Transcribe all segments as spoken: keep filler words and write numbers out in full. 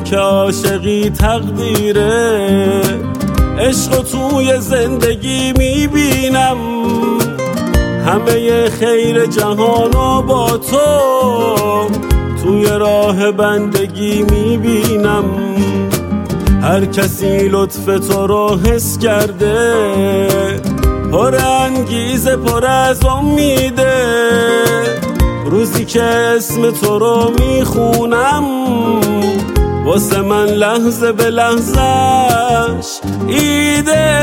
که عاشقی تقدیره، عشق توی زندگی میبینم، همه خیر جهانو با تو توی راه بندگی میبینم. هر کسی لطف تو رو حس کرده، پر انگیزه پر از امیده، روزی که اسم تو رو میخونم واسه من لحظه به لحظهش ایده.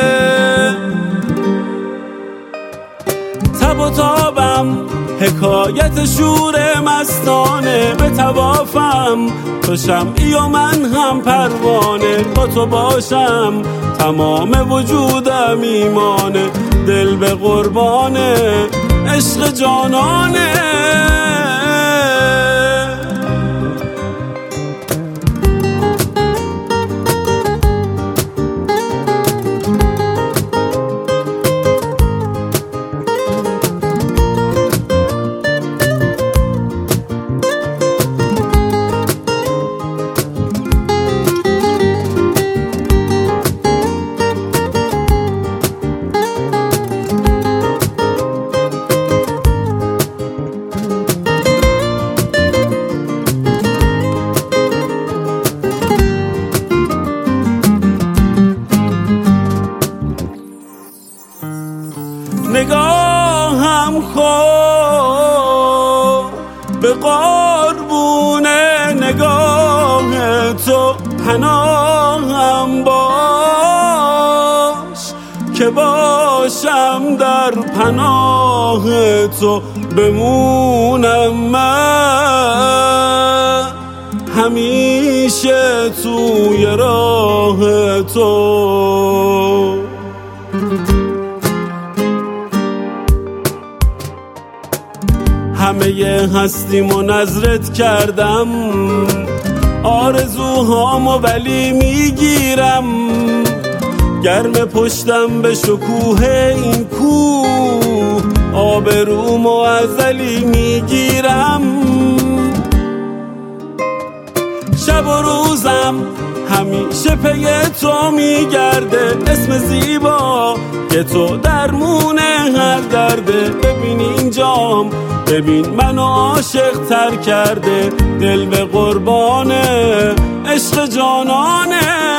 تب و تابم حکایت شور مستانه، به توافم تو شمعی و من هم پروانه، با تو باشم تمام وجودم ایمانه، دل به قربانه عشق جانانه. نگاهم خود به قربون نگاه تو، پناهم باش که باشم در پناه تو، بمونم من همیشه توی راه تو. همه هستیمو نظرت کردم، آرزوهامو ولی میگیرم، گرم پشتم به شکوه این کوه، آبرومو ازلی میگیرم. شب و روزم همیشه پی تو میگرده، اسم زیبا که تو درمون هر درده. ببین اینجام، ببین منو عاشق تر کرده، دل به قربانه عشق جانانه.